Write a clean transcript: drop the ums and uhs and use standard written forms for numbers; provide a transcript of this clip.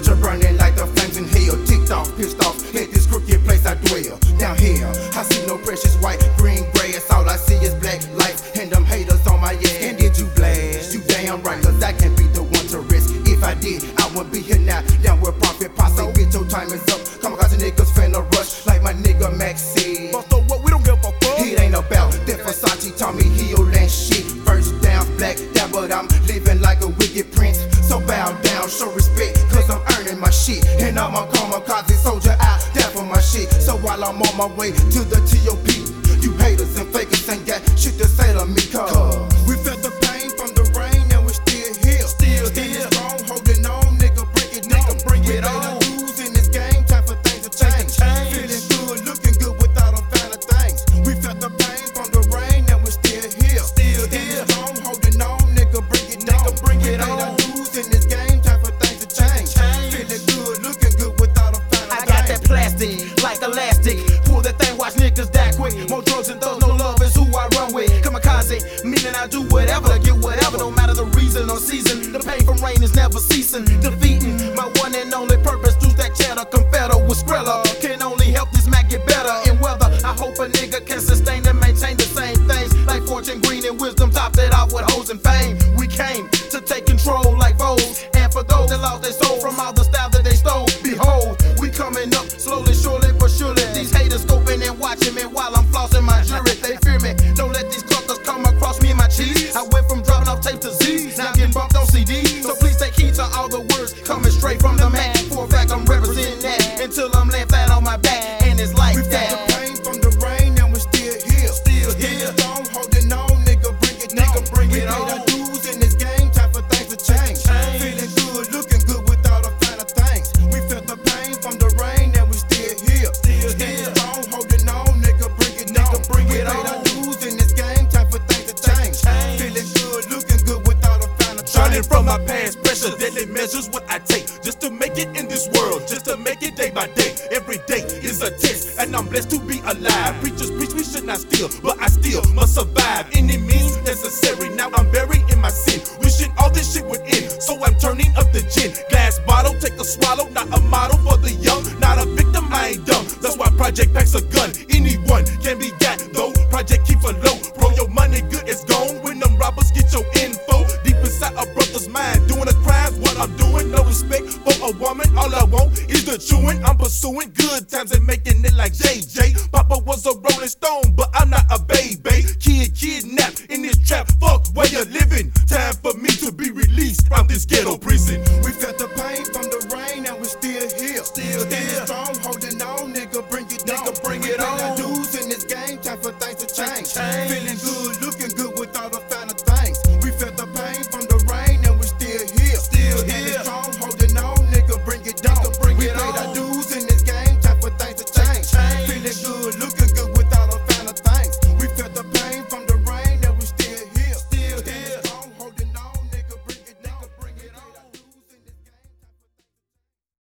culture burning like the flames in hell. Ticked off, pissed off at this crooked place I dwell. Down here, I see no precious white, green, grass. All I see is black lights and them haters on my ass. And did you blast? You damn right, cause I can't be the one to risk. If I did, I wouldn't be here now. Down where profit posse, bitch, your time is up. Come across the niggas finna rush, like my nigga Max said. So what? We don't give a fuck. It ain't about that Versace, Tommy Hill and shit. First down, black down, but I'm living like a wicked prince. So bow down, show respect, cause I'm earning my shit. And I'm a kamikaze soldier out there for my shit. So while I'm on my way to the TOP, you haters and fakers ain't got shit to say to me, cause we felt the pain from the rain and we still here. Still here, strong, holding on, nigga, bring it on. Bring it on. Lose in this game, time for things to change. Feeling good, looking good without a fan of things. We felt the pain from the rain and we still here. Still here, strong, holding on, nigga, bring it on. Bring it on. Lose in this game, time for things to change. Feeling good, looking good without a fan of things. I got that plastic, like elastic. Pull that thing, watch niggas die quick. More drugs and thugs, no love is who I run with. Kamikaze, meaning I do whatever to get whatever, no matter the reason or season. The pain from rain is never ceasing. Defeating my one and only purpose. Through that cheddar, confederate with Skrilla. Can only help this Mac get better in weather. I hope a nigga can sustain and maintain the same things. Like fortune, green, and wisdom, topped it off with hoes and fame. We came to take control like foes. And for those that lost their soul from all the style that they stole, behold, we coming up slowly, surely, but surely. These haters scoping and watching me while I'm flossing my jury. They fear me. Don't let these cluckers come across me and my cheese. I went from dropping off tape to Z, now getting bumped on CD. So please take heed to all the words coming straight from the man. For a fact, I'm representing that until I'm laying flat on my back. And it's like we that. felt the pain from the rain and we still here. Still here, strong, holding on, nigga, bring it on. Bring it on. We made a lose in this game, time for things to change. Feeling good, looking good without a fan of things. We felt the pain from the rain and we still here. Still here, strong, holding on, nigga, bring it on. Bring it on. We made a lose in this game, time for things to change. Feeling good, looking good without a fan of things. Turning from my past pressure, deadly measures what I take just to make it in this world, just to make it day by day. Every day is a test, and I'm blessed to be alive. Preachers preach we should not steal, but I still must survive. Any means necessary. Now I'm buried in my sin, wishing all this shit would end. So I'm turning up the gin, glass bottle, take a swallow. Not a model for the young, not a victim. I ain't dumb. That's why Project packs a gun. Anyone can be got though. Project keep a low, bro. Your money good is gone when them robbers get your info. Deep inside a brother's mind, doing a crime. What I'm doing, no respect for a woman. All I want is the chewing. I'm pursuing good times and making it like JJ. Papa was a rolling stone, but I'm not a baby. Kid kidnapped in this trap. Fuck where you're living. Time for me to be released from this ghetto prison. We felt the pain